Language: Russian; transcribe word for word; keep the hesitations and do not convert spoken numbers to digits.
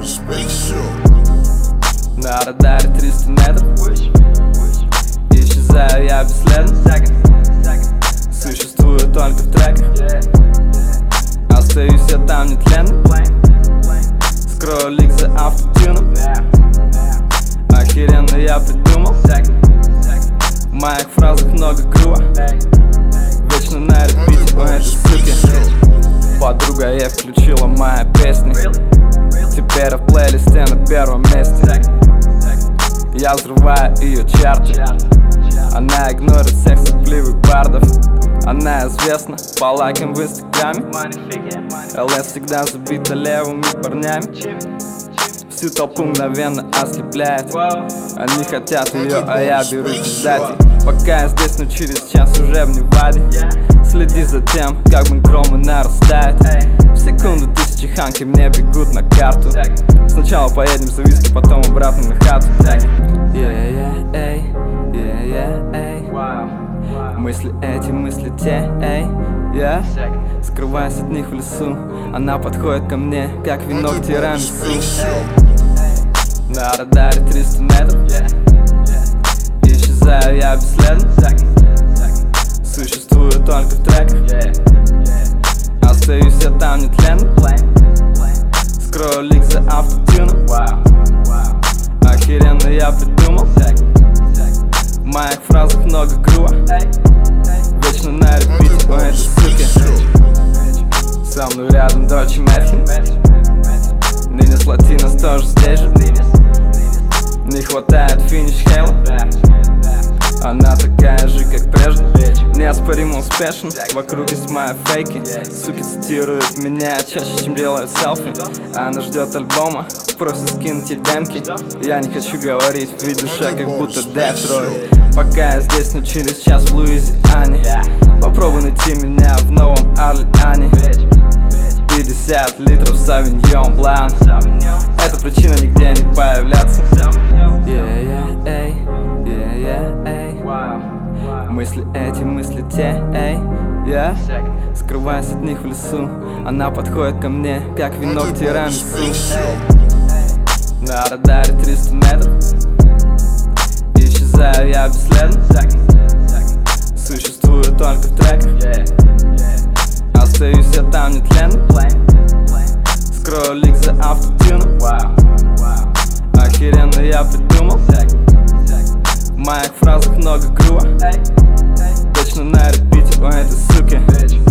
На радаре триста метров, исчезаю я бесследно. Существую только в треках, остаюсь я там нетленно. Скрою лик за автотюном, охеренно я придумал. В моих фразах много грува, вечно на репите у этой суки. Подруга ей включила мои песни, теперь в плейлисте на первом месте. Я взрываю ее чарты, она игнорит всех сопливых бардов. Она известна по лайкам в инстаграме, ЛС всегда забита левыми парнями. Всю толпу мгновенно ослепляет, они хотят ее, а я беру пиздати. Пока я здесь, но через час уже в Неваде. Следи за тем, как банкромы нарастает. В секунду тысячи ханки мне бегут на карту. Сначала поедем за виски, потом обратно на хату. Yeah, эй, yeah, эй. Мысли эти, мысли те, эй, yeah. Скрываясь от них в лесу, она подходит ко мне, как вино к тирамису. На радаре триста метров, исчезаю я бесследно. Существую только в треках, остаюсь я там нетленно. Скрою лик за автотюном, охеренно я придумал. В моих фразах много грува, вечно на репите у этой суки. Со мной рядом Дольче Мерхин, Нинес Латинос тоже здесь же. Не хватает финиш Хейла, она такая же, как прежде. Неоспоримо успешен, вокруг есть мои фейки. Суки цитируют меня чаще, чем делают селфи. Она ждет альбома, просит скинуть ей демки. Я не хочу говорить, в виде душа, как будто Детройт. Пока я здесь, но через час в Луизиане. Попробуй найти меня в Новом Орлеане. пятьдесят литров Савиньон Блан, это причина нигде не появляться. Yeah, yeah, эй, yeah, yeah, эй. Мысли эти, мысли те, эй, yeah. Скрываясь от них в лесу, она подходит ко мне, как вино к тирамису. На радаре триста метров, исчезаю я бесследно. Существую только в треках, остаюсь я там нетленно. Скрою лик за автотюном, охеренно я придумал. В моих фразах много грува, точно на репите у этой суки.